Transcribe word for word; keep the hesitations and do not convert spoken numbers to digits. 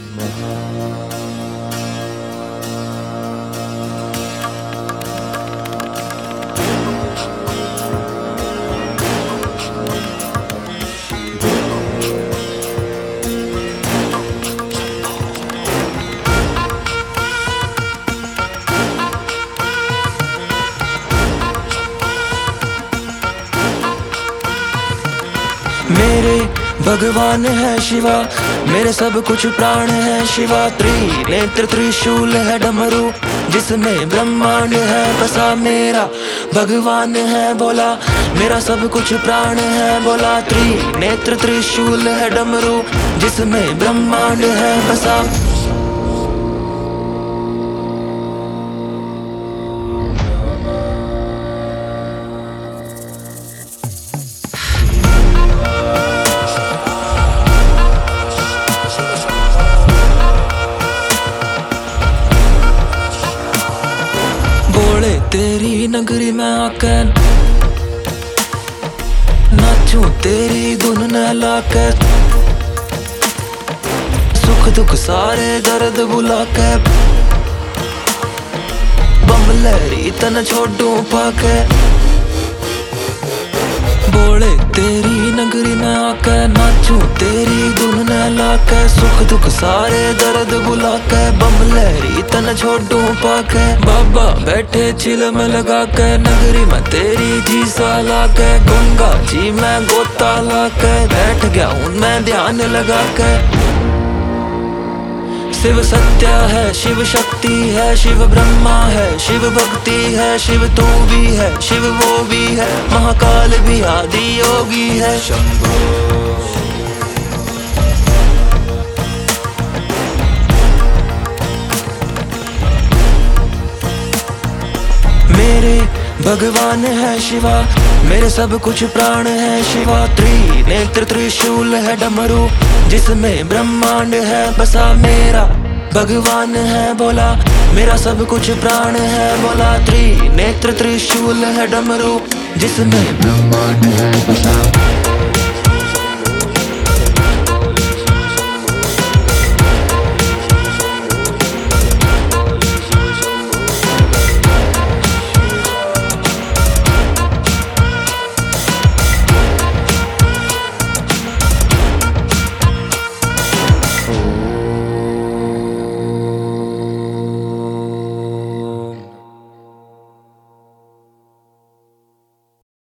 मेरे भगवान है शिवा, मेरे सब कुछ प्राण है शिवा। त्रिनेत्र त्रिशूल है डमरू, जिसमें ब्रह्मांड है बसा। मेरा भगवान है बोला, मेरा सब कुछ प्राण है बोला। त्रिनेत्र त्रिशूल है डमरू, जिसमें ब्रह्मांड है बसा। तेरी नगरी में आकर नाचूं तेरी धुन न लाकर, सुख दुख सारे दर्द बुला के, बम लहरी तन छोड़ूं पाके। बोले तेरी नगरी में आकर नाचूं तेरी धुन न लाकर, सुख दुख सारे दर्द बुला के, बम लहरी तन छोड़ूं पाके। बाबा बैठे चिलम लगा के, नगरी में तेरी जी साला के, गंगा जी में गोता ला के, बैठ गया हूँ मैं ध्यान लगा के। शिव सत्य है, शिव शक्ति है, शिव ब्रह्मा है, शिव भक्ति है, शिव तू भी है, शिव वो भी है, महाकाल भी आदि योगी है। शंभो मेरे भगवान है शिवा, मेरे सब कुछ प्राण है शिवा। त्रिनेत्र त्रिशूल है डमरू, जिसमें ब्रह्मांड है बसा। मेरा भगवान है बोला, मेरा सब कुछ प्राण है बोला। त्रिनेत्र त्रिशूल है डमरू, जिसमें ब्रह्मांड है बसा।